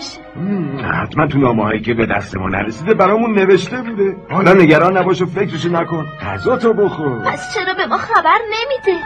بشه. حتما تو نامه‌هایی که به دست ما نرسیده برامون نوشته بوده. حالا نگران نباش و فکرشو نکن، غذا تو بخور. پس چرا به ما خبر نمیده؟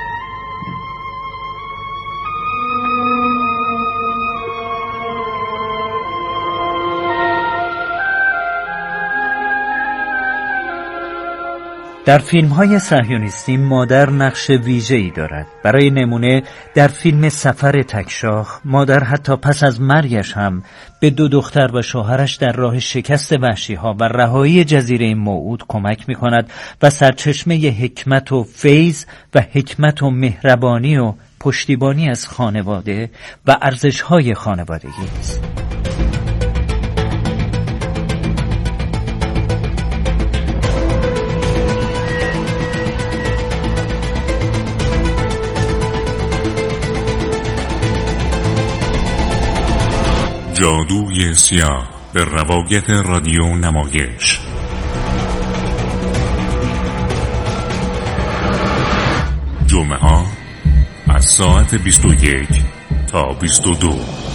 در فیلم‌های صهیونیستی مادر نقش ویژه‌ای دارد. برای نمونه در فیلم سفر تکشاخ مادر حتی پس از مرگش هم به 2 دختر و شوهرش در راه شکست وحشی‌ها و رهایی جزیره موعود کمک می‌کند و سرچشمه حکمت و فیض و حکمت و مهربانی و پشتیبانی از خانواده و ارزش‌های خانوادگی است. جادوی سیاه به روایت رادیو نمایش. جمعه ها از ساعت 21 تا 22.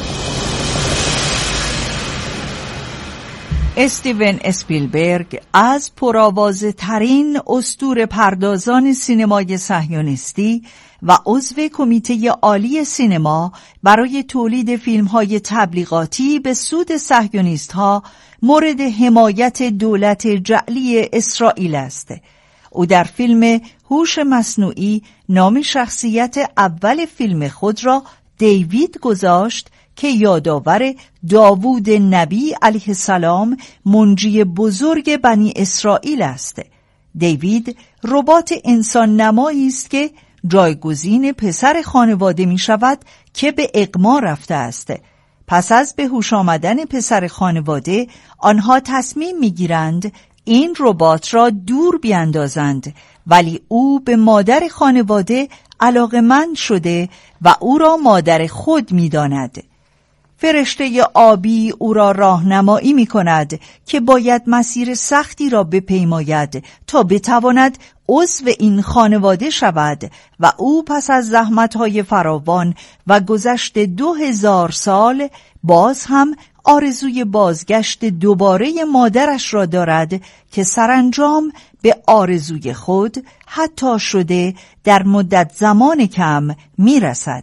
استیون اسپیلبرگ از پرآوازه ترین اسطوره پردازان سینمای صهیونیستی و عضو کمیته عالی سینما برای تولید فیلم‌های تبلیغاتی به سود صهیونیست‌ها مورد حمایت دولت جعلی اسرائیل است. او در فیلم هوش مصنوعی نام شخصیت اول فیلم خود را دیوید گذاشت که یادآور داوود نبی علیه السلام منجی بزرگ بنی اسرائیل است. دیوید ربات انسان نمایی است که جایگزین پسر خانواده می شود که به اغما رفته است. پس از به هوش آمدن پسر خانواده آنها تصمیم می گیرند این ربات را دور بیاندازند، ولی او به مادر خانواده علاقه‌مند شده و او را مادر خود می داند. فرشته آبی او را راهنمایی می کند که باید مسیر سختی را بپیماید تا بتواند عضو این خانواده شود و او پس از زحمت‌های فراوان و گذشت 2000 سال باز هم آرزوی بازگشت دوباره مادرش را دارد که سرانجام به آرزوی خود حتی شده در مدت زمان کم می رسد.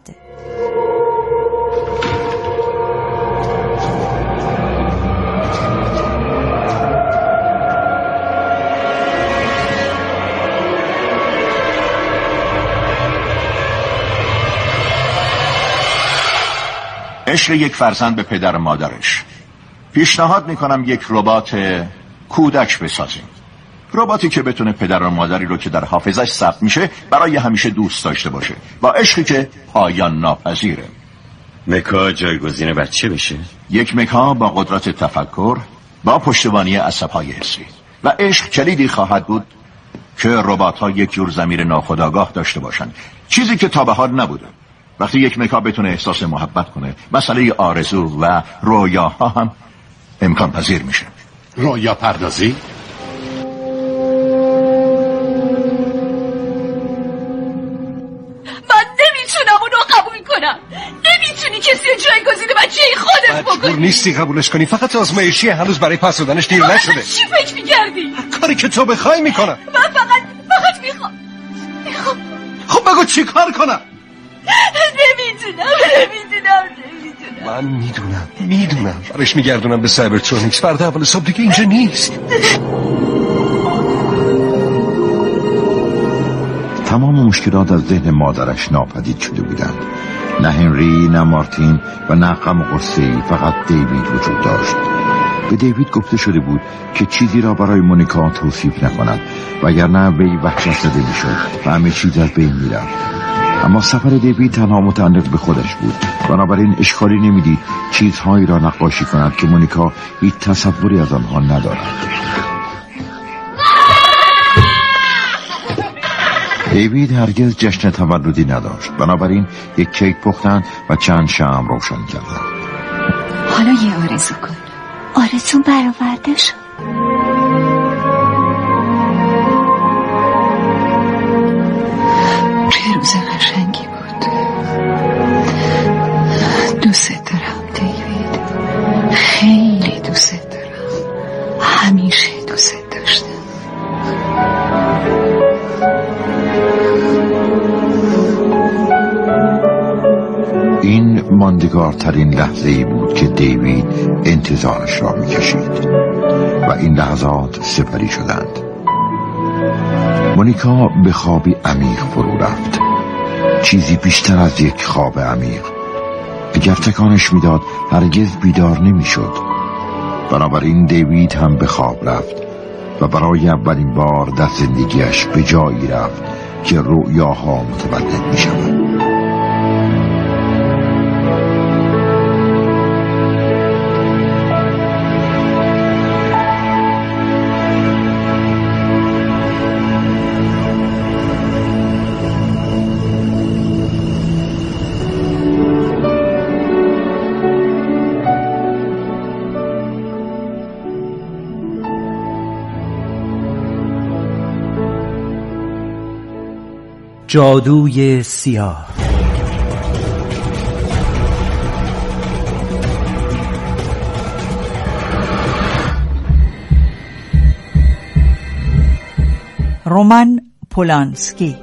عشق یک فرزند به پدر و مادرش. پیشنهاد میکنم یک ربات کودک بسازیم، رباتی که بتونه پدر و مادری رو که در حافظش ثبت میشه برای همیشه دوست داشته باشه، با عشقی که پایان ناپذیره. مکا جایگزین بچه بشه؟ یک مکا با قدرت تفکر، با پشتیبانی عصب‌های حسی و عشق کلیدی خواهد بود که ربات‌ها یک جور ضمیر ناخودآگاه داشته باشن، چیزی که تا به حال نبوده. وقتی یک مکا بتونه احساس محبت کنه، مسئله آرزو و رویاها هم امکان پذیر میشه. رویا پردازی؟ من نمیتونم اونو قبول کنم. نمیتونی کسی جایگزین بچه خودت بکنی. مجبور نیستی قبولش کنی، فقط آزمایشیه، هنوز برای پس دادنش دیر نشده. چی فکر میکردی؟ کاری که تو بخوای میکنم. من فقط میخوام. خب بگو چی کار کنم؟ نمیدونم. من میدونم برش میگردونم به سایبرترونیکس، فردا اول صبح دیگه اینجا نیست. تمام مشکلات از ذهن مادرش ناپدید شده بودند. نه هنری، نه مارتین و نه غم و غصه‌ای، فقط دیوید وجود داشت. به دیوید گفته شده بود که چیزی را برای مونیکا توصیف نکند، وگرنه وی وحشت زده میشد و همه چیز از بین میرفت. اما سفر دیوید تنها متعلق به خودش بود، بنابراین اشکالی نمیدید چیزهایی را نقاشی کند که مونیکا هیچ تصوری از آنها ندارد. دیوید هرگز جشن تولدی نداشت، بنابراین یک کیک پختند و چند شمع روشن کردند. حالا یه آرزو کن. آرزون برآورده شد. روز قشنگی بود. دوست دارم دیوید. ماندگارترین لحظه ای بود که دیوید انتظارش را می‌کشید و این لحظات سپری شدند. مونیکا به خوابی عمیق فرو رفت، چیزی بیشتر از یک خواب عمیق. اگر تکانش میداد هرگز بیدار نمیشد. بنابراین دیوید هم به خواب رفت و برای اولین بار در زندگیش به جایی رفت که رؤیاها متولد میشوند. جادوی سیاه. رومن پولانسکی.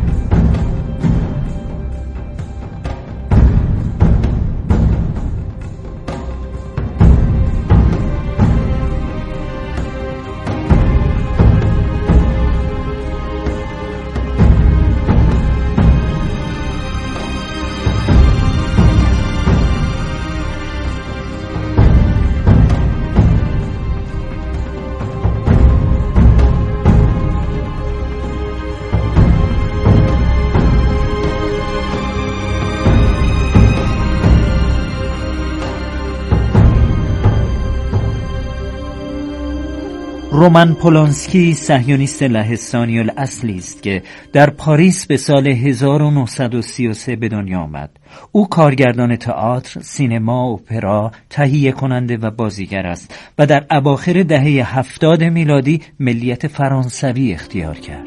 رومن پولانسکی صهیونیست لهستانی الاصلی است که در پاریس به سال 1933 به دنیا آمد. او کارگردان تئاتر، سینما، اپرا، تهیه کننده و بازیگر است و در اواخر دهه 70 میلادی ملیت فرانسوی اختیار کرد.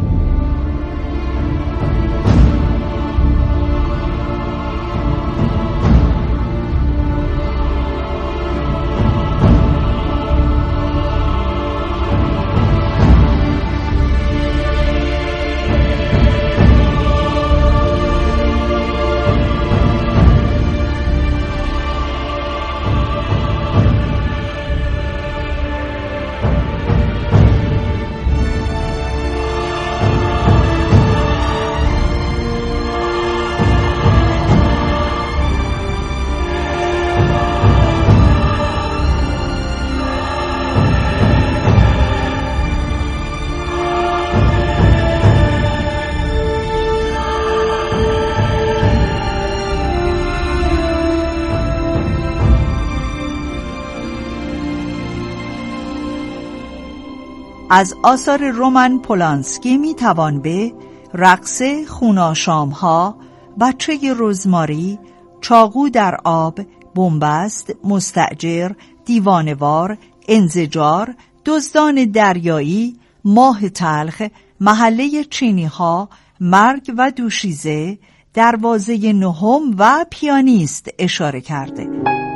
از آثار رومن پولانسکی می توان به رقص خوناشام‌ها، بچه رزماری، چاقو در آب، بنبست، مستأجر، دیوانوار، انزجار، دزدان دریایی، ماه تلخ، محله چینی‌ها، مرگ و دوشیزه، دروازه نهم و پیانیست اشاره کرده.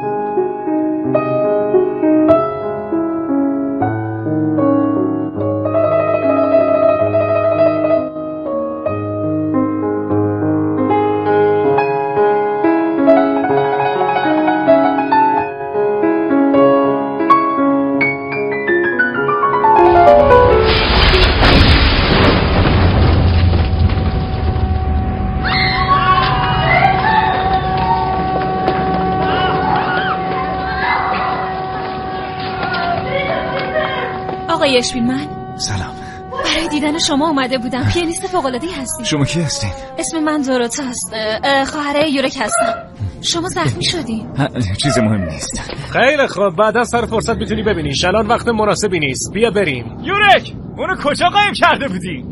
آقای اشویلمن، سلام. برای دیدن شما اومده بودم. پیانیست فوق‌العاده‌ای هستید. شما کی هستین؟ اسم من دوروتا است. خواهر یورک هستم. شما زخمی شدین؟ چیز مهم نیست. خیلی خوب، بعدا سر فرصت میتونی ببینیش. الان وقت مناسبی نیست. بیا بریم. یورک، اونو کجا قایم کرده بودی؟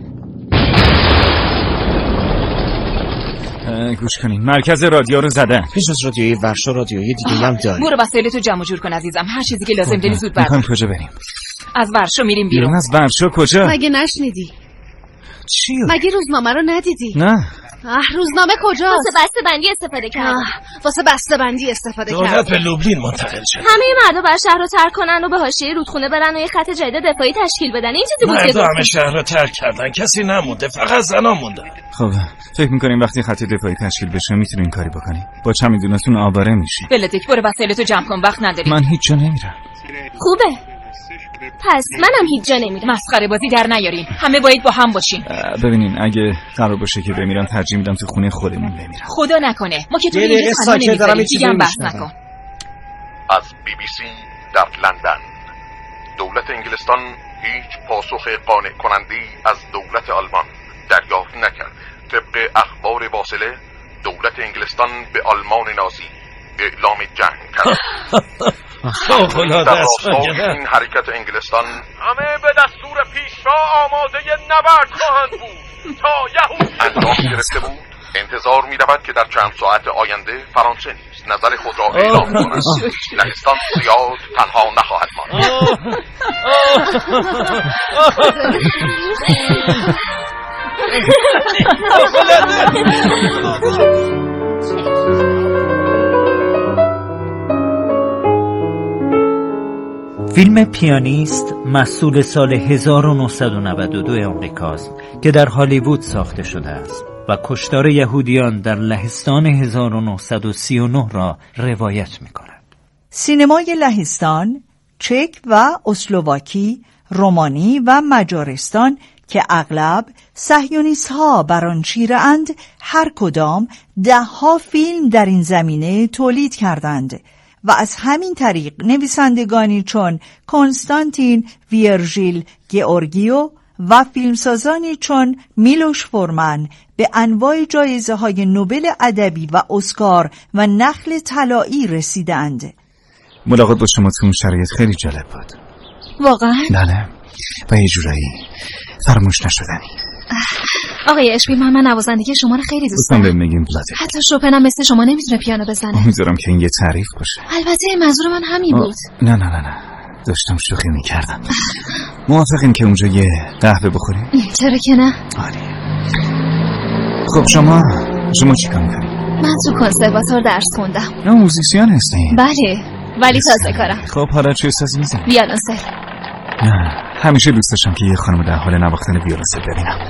گوش کنین، مرکز رادیو رو زدن. پیش از رادیوی ورشو رادیوی دیگه هم داری. برو وسایلتو جمع جور کن عزیزم. هر چیزی که لازم داری زود بردار. کجا بریم؟ از ورشو میریم بیرون. از ورشو کجا؟ مگه نشنیدی؟ چی؟ مگه روزنامه رو ندیدی؟ نه. روزنامه کجاست؟ واسه بسته‌بندی استفاده کردن. واسه بسته‌بندی استفاده کردن. دولت به لوبلین منتقل شد. همه مردم باید شهر رو ترک کنن و به حاشیه رودخونه برن و یه خط جدید دفاعی تشکیل بدن. این چیزی بود که مردم همه شهر رو ترک کردن، کسی نمونده، فقط زنا موندن. خب فکر می‌کنیم وقتی خط دفاعی تشکیل بشه میتونیم کاری بکنیم؟ با چمیدونتون آواره میشیم. بلدک برو وسایلتو جمع کن، وقت نداریم. من هیچ جا نمیرم. خوبه. پس منم هیچ جا نمیرم. مسخره بازی در نیارین. همه باید با هم باشیم. ببینین اگه قرار باشه که بمیرم ترجیح میدم تو خونه خودمون بمیرم. خدا نکنه. ما که تو اینجا تنها نمیذاریم. دیگه هم بحث نکن. از BBC در لندن. دولت انگلستان هیچ پاسخ قانع کننده‌ای از دولت آلمان دریافت نکرد. طبق اخبار واصله دولت انگلستان به آلمان نازی اعلام جنگ کرد. در راستای این حرکت انگلستان همه به دستور پیشوا آماده نبرد خواهند بود تا یهود انجام گرفته بود. انتظار می رود که در چند ساعت آینده فرانسه نیز نظر خود را اعلام کند. لهستان زیاد تنها نخواهد ماند. فیلم پیانیست محصول سال 1992 آمریکاست که در هالیوود ساخته شده است و کشتار یهودیان در لهستان 1939 را روایت می‌کند. سینمای لهستان، چک و اسلواکی، رومانی و مجارستان که اغلب صهیونیست‌ها بر آن چیره‌اند، هر کدام 10 فیلم در این زمینه تولید کردند و از همین طریق نویسندگانی چون کنستانتین ویرژیل گئورگیو و فیلمسازانی چون میلوش فورمن به انواع جایزه‌های نوبل ادبی و اسکار و نخل طلایی رسیدند. ملاقات با شما تو اون شرایط خیلی جالب بود. واقعا؟ بله، و یه جورایی فراموش نشدنی. آقای اشبیل، من نوازندگی شما رو خیلی دوست دارم. بگیم بلده. حتی شوپن هم مثل شما نمیتونه پیانو بزنه. امیدوارم که این یه تعریف باشه. البته منظور من همین بود. نه داشتم شوخی میکردم. موافقین که اونجا یه قهوه بخوریم؟ چرا که نه؟ عالی. خب شما چی کار میکنی؟ من تو کنسرواتوار درس خوندم. نه موزیسین هستی؟ بله، ولی تازه کارم. خب حالا چه سازی میزنی؟ ویولنسل. نه، همیشه دوست داشتم که یه خانم در حال نواختن ویولنسل ببینم.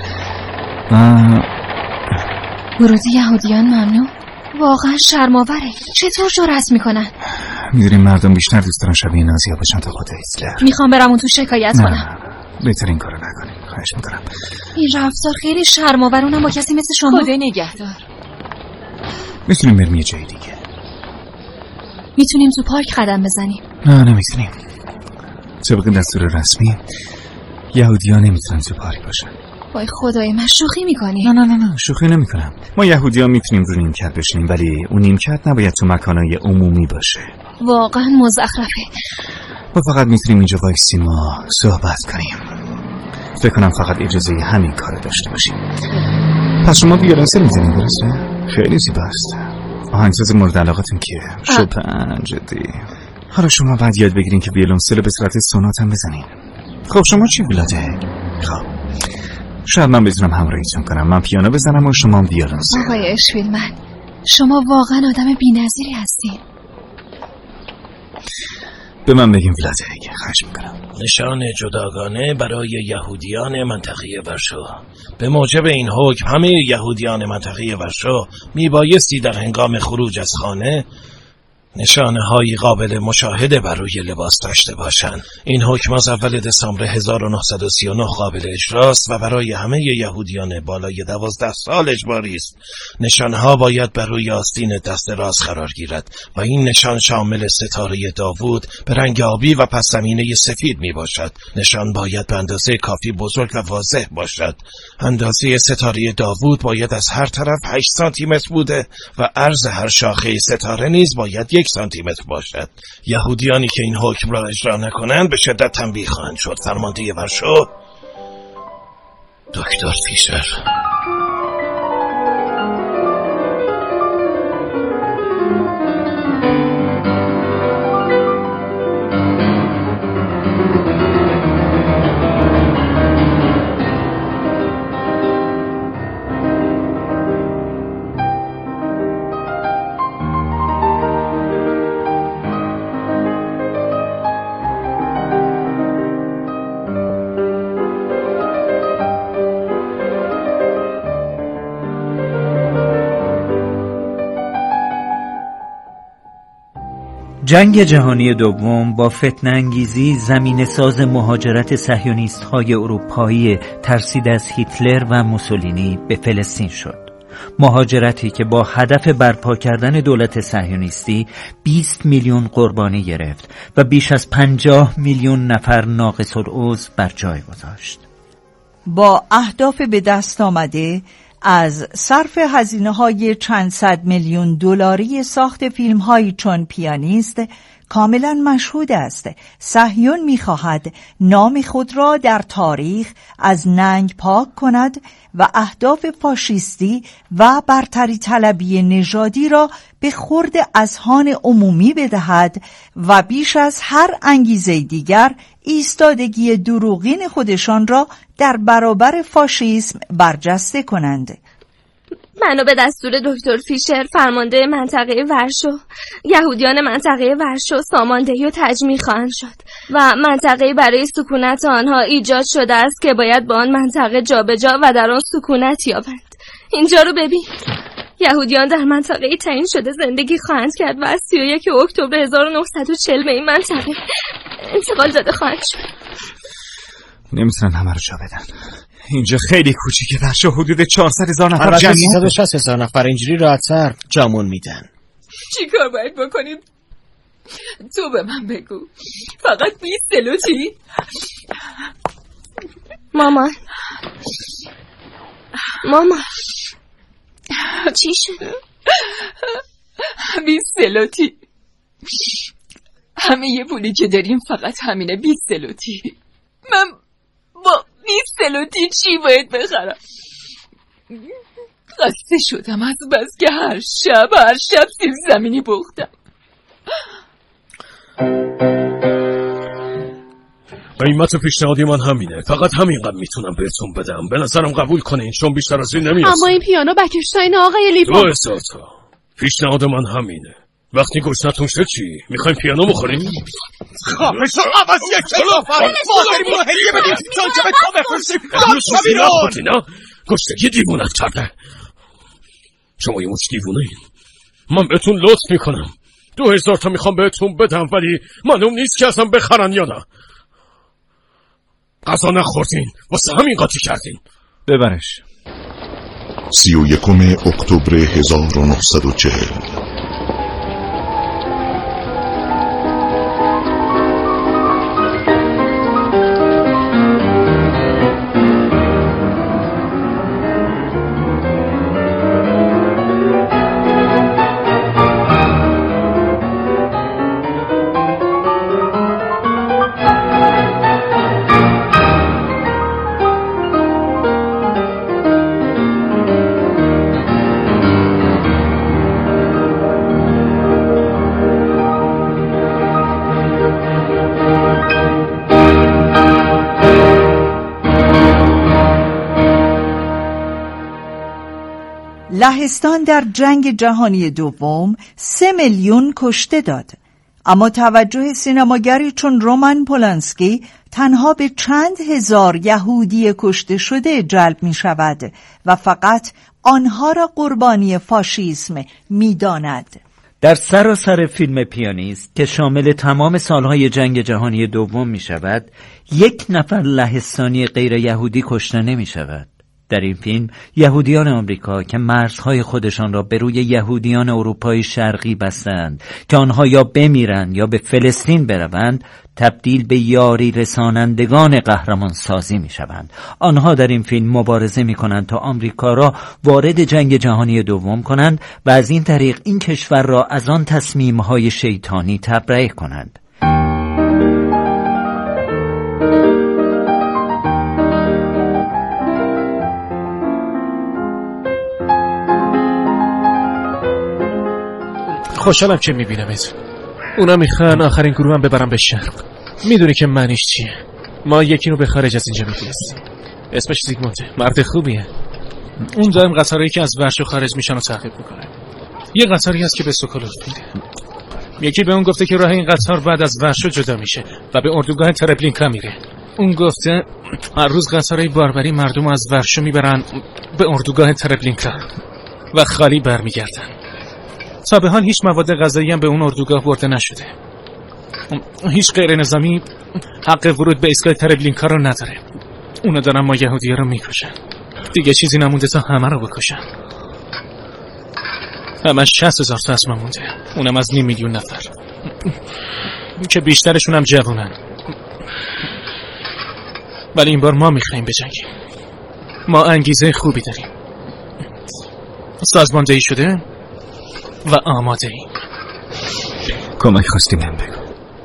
ورود یهودیان ممنوع؟ واقعا شرم‌آوره. چطور جرأت میکنن؟ میدونیم مردم بیشتر دوست دارن شبیه نازی‌ها بشن تا خود هیتلر. میخوام برم اون تو شکایت کنم. بهتر این کارو نکنیم، خواهش میکنم. این رفتار خیلی شرم‌آور، اونم با کسی مثل شما. خدا نگهدار. میتونیم بریم یه جای دیگه. میتونیم تو پارک قدم بزنیم. نه نمیتونیم. طبق دستور رسمی یهودیان نمیتونن تو پارک باشن. وای خدای من، شوخی میکنی؟ نه شوخی نمیکنم. ما یهودیان میتونیم رو نیمکت بشینیم، ولی اون نیمکت نباید تو مکانهای عمومی باشه. واقعا مزخرفه. ما فقط میتونیم اینجا وایسیم و صحبت کنیم. فکر کنم فقط اجازه همین کار داشته باشیم. پس شما ویولنسل میزنیم درسته؟ خیلی زیباست. آهنگساز مورد علاقتون کیه؟ شوپن. جدی حالا شما باید یاد بگیرین که ویولنسل به صورت سونات هم بزنین. خب شما چی بلاده؟ خب شاید من بتونم همراهیتون کنم. من پیانو بزنم و شما ویولنسل. آقای اشویلمن، شما واقعا آدم بی‌نظیری هستین. به من بگیم ولادیک، خواهش میکنم. نشان جداگانه برای یهودیان منطقه ورشو. به موجب این حکم همه یهودیان منطقه ورشو میبایستی در هنگام خروج از خانه نشانه های قابل مشاهده بر روی لباس داشته باشند. این حکم از اول دسامبر 1939 قابل اجراست و برای همه یهودیان بالای 12 سال اجباری است. نشانه ها باید بر روی آستین دست راست قرار گیرد و این نشان شامل ستاره داوود به رنگ آبی و پس زمینه سفید می باشد. نشان باید به اندازه کافی بزرگ و واضح باشد. اندازه ستاره داوود باید از هر طرف 8 سانتی متر بوده و عرض هر شاخه ستاره نیز باید 1 سانتی متر باشد. یهودیانی که این حکم را اجرا نکنند به شدت تنبیه خواهند شد. فرمانده ورشو دکتر فیشر. جنگ جهانی دوم با فتنه انگیزی زمین ساز مهاجرت صهیونیست های اروپایی ترسیده از هیتلر و موسولینی به فلسطین شد. مهاجرتی که با هدف برپا کردن دولت صهیونیستی 20 میلیون قربانی گرفت و بیش از 50 میلیون نفر ناقص العضو بر جای گذاشت. با اهداف به دست آمده از صرف هزینه‌های چند صد میلیون دلاری ساخت فیلم‌هایی چون پیانیست کاملا مشهود است. صهیون می‌خواهد نام خود را در تاریخ از ننگ پاک کند و اهداف فاشیستی و برتری طلبی نژادی را به خورد اذهان عمومی بدهد و بیش از هر انگیزه دیگر ایستادگی دروغین خودشان را در برابر فاشیسم برجسته کنند. منو به دستور دکتر فیشر فرمانده منطقه ورشو یهودیان منطقه ورشو ساماندهی و تجمیع خواهند شد و منطقه برای سکونت آنها ایجاد شده است که باید با آن منطقه جابجا و در آن سکونت یابند. اینجا رو ببین. یهودیان در منطقه تعیین شده زندگی خواهند کرد و از 31 اکتبر 1940 به این منطقه انتقال داده خواهند شد. نمیتونن همه رو جا بدن. اینجا خیلی کوچیکه. ورشو حدود 400,000 نفر جمعیت 360,000 نفر اینجوری راحت‌تر جامون میدن. چی کار باید بکنیم؟ تو به من بگو. فقط 20 سلوتی؟ مامان چی شد؟ 20 سلوتی. همه یه پولی که داریم فقط همینه. 20 سلوتی. من با 20 سلوتی چی باید بخرم؟ خسته شدم از بس که هر شب سیب زمینی پختم. قیمت پیشنهادی من همینه. فقط همینقدر میتونم بهتون بدم. به نظرم قبول کنین چون بیشتر از این نمیرسه. اما این پیانو بکشتاین آقای لیفا. 2,000 تا. پیشنهاد من همینه. وقتی گشنتون شد چی؟ میخوایم پیانو بخوریم؟ خواهش رو عوض یک کلافر ما داریم رو هدیه بدیم چون که به تو بفرستیم. بیرون گشتگی دیوونت کرده. شما یه مچ دیوونه این. من بهتون لطف میکنم 2,000 تا میخوام بهتون بدم ولی معلوم نیست که اصلا بخرن یا نه. غذا نخوردین واسه همین قاطی کردین. ببرش. 31 اکتبر 1940. لهستان در جنگ جهانی دوم 3 میلیون کشته داد. اما توجه سینماگری چون رومان پولانسکی تنها به چند هزار یهودی کشته شده جلب می شود و فقط آنها را قربانی فاشیسم می داند. در سراسر فیلم پیانیست که شامل تمام سالهای جنگ جهانی دوم می شود 1 نفر لهستانی غیر یهودی کشته نمی شود. در این فیلم یهودیان آمریکا که مرزهای خودشان را به روی یهودیان اروپای شرقی بستند که آنها یا بمیرند یا به فلسطین بروند تبدیل به یاری رسانندگان قهرمان سازی می شوند. آنها در این فیلم مبارزه می کنند تا آمریکا را وارد جنگ جهانی دوم کنند و از این طریق این کشور را از آن تصمیم‌های شیطانی تبرئه کنند. خوشحالم که میبینمت. اونا میخوان آخرین گروه هم ببرم به شرق. میدونی که معنیش چیه. ما یکی رو به خارج از اینجا میفرستیم. اسمش زیگمونده. مرد خوبیه. اون دائم قطارهایی که از ورشو خارج میشن رو تعقیب میکنه. یه قطاری هست که به سوکولوف میده. یکی به اون گفته که راه این قطار بعد از ورشو جدا میشه و به اردوگاه تربلینکا میره. اون گفته هر روز قطارهای باربری مردم از ورشو میبرن به اردوگاه تربلینکا و خالی برمیگردن. تا به حال هیچ مواد غذایی هم به اون اردوگاه برده نشده. هیچ غیر نظامی حق ورود به ایستگاه تربلینکا رو نداره. اونا دارن ما یهودی‌ها رو میکشن. دیگه چیزی نمونده تا همه رو بکشن. همش 60,000 تا اسم مونده، اونم از 500,000 نفر که بیشترشون هم جوانن. ولی این بار ما میخواییم بجنگیم. ما انگیزه خوبی داریم، سازماندهی شده و آماده ایم. کمک خواستی من بگو.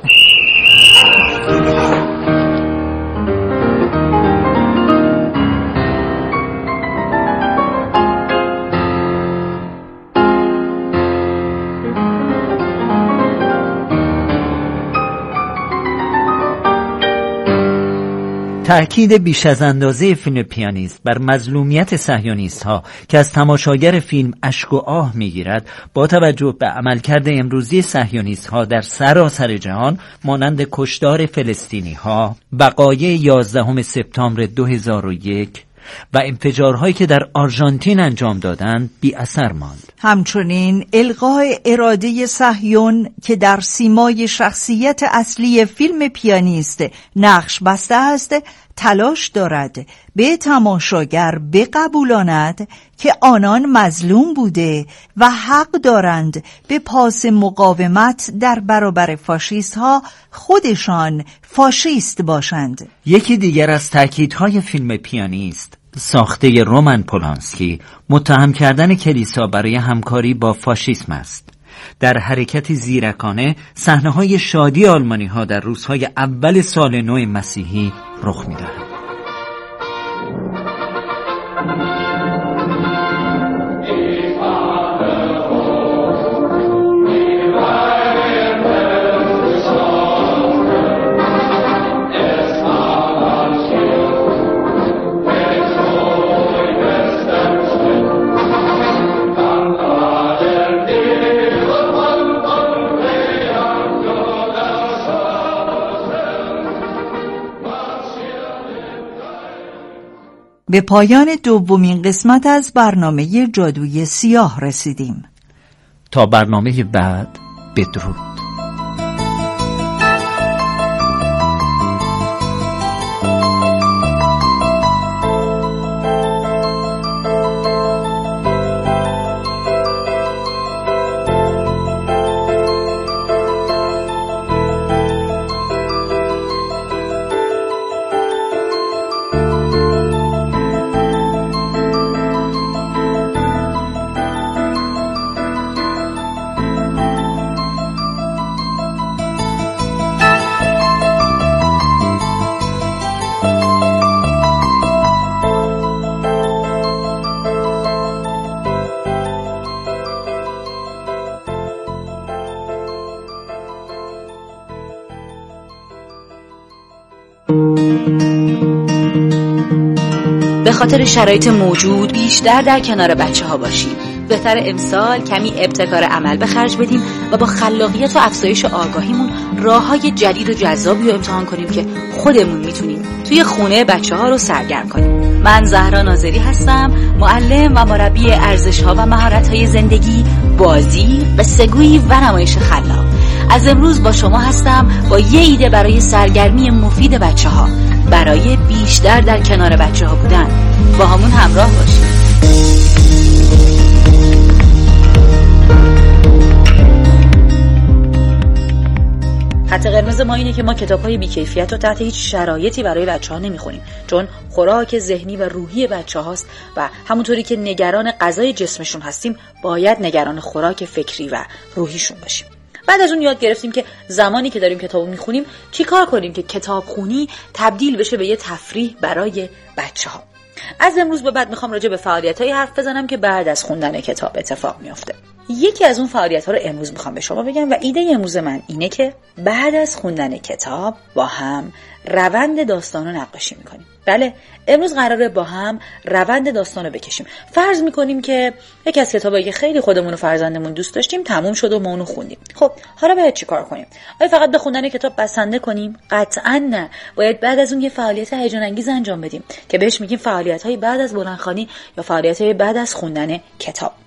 تأکید بیش از اندازه فیلم پیانیست بر مظلومیت صهیونیست‌ها که از تماشاگر فیلم اشک و آه می‌گیرد، با توجه به عملکرد امروزی صهیونیست‌ها در سراسر جهان مانند کشتار فلسطینی‌ها، وقایع 11 سپتامبر 2001 و انفجارهایی که در آرژانتین انجام دادند بی اثر ماند. همچنین الغای اراده صهیون که در سیمای شخصیت اصلی فیلم پیانیست نقش بسته است، تلاش دارد به تماشاگر بقبولاند که آنان مظلوم بوده و حق دارند به پاس مقاومت در برابر فاشیست ها خودشان فاشیست باشند. یکی دیگر از تأکیدهای فیلم پیانیست ساخته رومن پولانسکی متهم کردن کلیسا برای همکاری با فاشیسم است. در حرکتی زیرکانه صحنه‌های شادی آلمانی‌ها در روزهای اول سال نو مسیحی رخ می‌دهد. به پایان دومین قسمت از برنامه جادوی سیاه رسیدیم. تا برنامه بعد، بدرود. به خاطر شرایط موجود بیشتر در کنار بچه ها باشیم. بهتر امسال کمی ابتکار عمل به خرج بدیم و با خلاقیت و افزایش آگاهیمون راه‌های جدید و جذابی رو امتحان کنیم که خودمون میتونیم توی خونه بچه ها رو سرگرم کنیم. من زهرا ناظری هستم، معلم و مربی ارزش‌ها و مهارت‌های زندگی، بازی، قصه‌گویی و نمایش خلاق. از امروز با شما هستم با یه ایده برای سرگرمی مفید بچه‌ها، برای بیشتر در کنار بچه‌ها بودن. با همون همراه باشید. خط قرمز ما اینه که ما کتاب‌های بی‌کیفیت رو تحت هیچ شرایطی برای بچه‌ها نمی‌خونیم، چون خوراک ذهنی و روحی بچه‌هاست و همونطوری که نگران غذای جسمشون هستیم، باید نگران خوراک فکری و روحیشون باشیم. بعد از اون یاد گرفتیم که زمانی که داریم کتابو میخونیم چی کار کنیم که کتابخونی تبدیل بشه به یه تفریح برای بچه‌ها. از امروز به بعد میخوام راجع به فعالیت‌های حرف بزنم که بعد از خوندن کتاب اتفاق میفته. یکی از اون فعالیت‌ها رو امروز میخوام به شما بگم و ایده امروز من اینه که بعد از خوندن کتاب با هم روند داستان رو نقاشی میکنیم. بله، امروز قراره با هم روند داستان رو بکشیم. فرض میکنیم که یکی از کتابایی که خیلی خودمون و فرزندمون دوست داشتیم تموم شد و ما اونو خوندیم. خب حالا باید چی کار کنیم؟ آیا فقط به خوندن کتاب بسنده کنیم؟ قطعاً نه. باید بعد از اون یه فعالیت هیجان انگیز انجام بدیم که بهش میگیم فعالیت‌های بعد از بلندخوانی یا فعالیت‌های بعد از خوندن کتاب.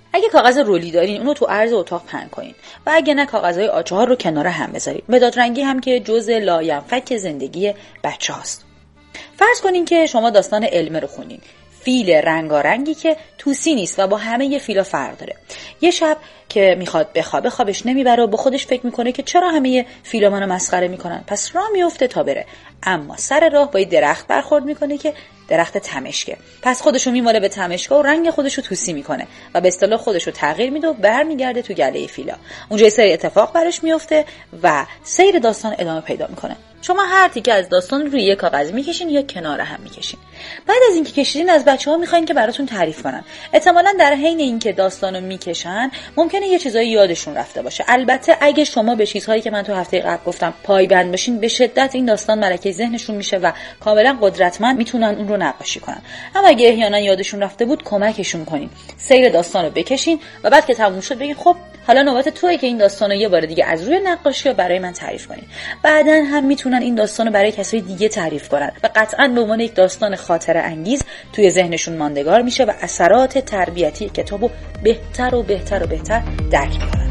اگه کاغذ رولی دارین اونو تو عرض اتاق پهن کنین و اگه نه کاغذهای آچار رو کنار هم بذارین. مداد رنگی هم که جزء لاینفک زندگی بچه‌هاست. فرض کنین که شما داستان علمه رو خونین. فیل رنگارنگی که توسی نیست و با همه فیلا فرق داره. یه شب که میخواد بخوابه خوابش نمیبره و با خودش فکر میکنه که چرا همه فیلا منو مسخره میکنن، پس راه میفته تا بره. اما سر راه با یه درخت برخورد میکنه که درخت تمشکه. پس خودشو میماله به تمشکه و رنگ خودشو توسی میکنه و به اصطلاح خودشو تغییر میده و برمیگرده تو گله فیلا. اونجا یه سری اتفاق براش میفته و سیر داستان ادامه پیدا میکنه. شما هر تیکه از داستان روی یک کاغذ میکشین یا کنار هم میکشین. بعد از اینکه کشیدین از بچه‌ها میخواین که براتون تعریف کنن. احتمالاً در حین اینکه داستانو میکشن ممکنه یه چیزایی یادشون رفته باشه. البته اگه شما به چیزهایی که من تو هفته قبل گفتم پایبند باشین به شدت این داستان ملکه ذهنشون میشه و کاملا قدرتمند میتونن اون رو نقاشی کنن. اما اگه احیانا یادشون رفته بود کمکشون کنین. سیر داستانو بکشین و بعد که تموم شد بگین خب حالا نوبت توئه که این داستانو یه بار دیگه از روی نقاشی برای من تعریف کنین. بعداً هم میتونن این داستانو برای کسای دیگه تعریف کنن و قطعاً به عنوان یک داستان خاطره انگیز توی ذهنشون ماندگار میشه و اثرات تربیتی کتابو بهتر و بهتر و بهتر درک میکنن.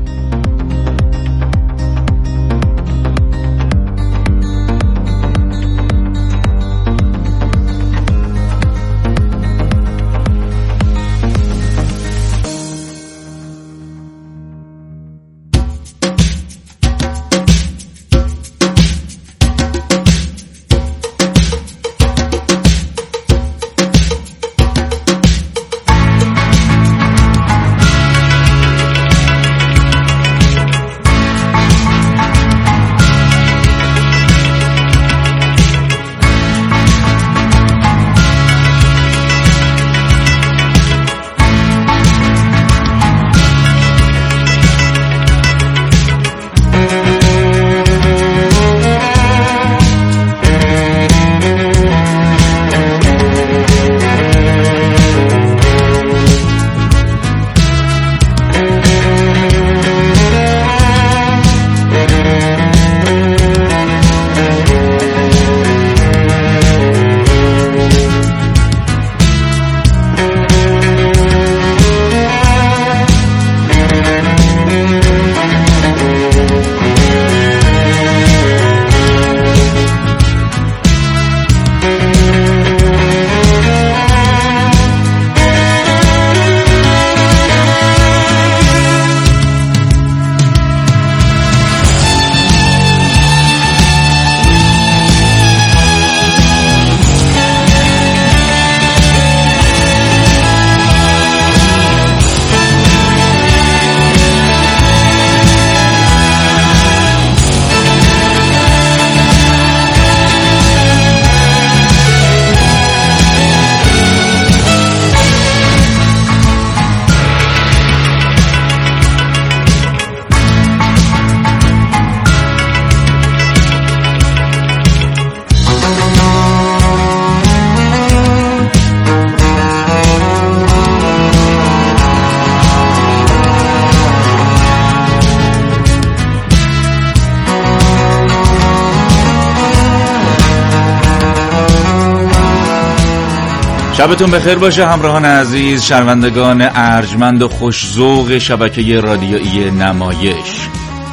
شبتون بخیر باشه همراهان عزیز، شنوندگان ارجمند و خوش‌ذوق شبکه رادیویی نمایش.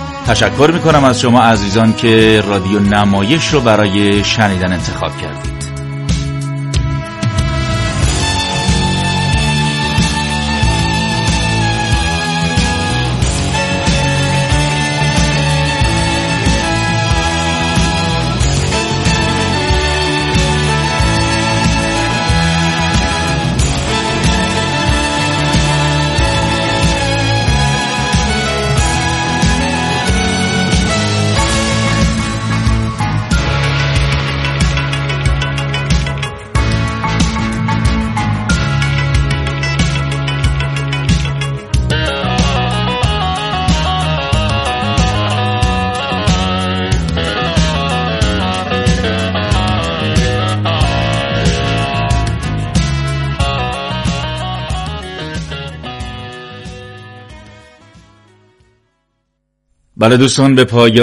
تشکر میکنم از شما عزیزان که رادیو نمایش رو برای شنیدن انتخاب کردید. بله دوستان، به پایان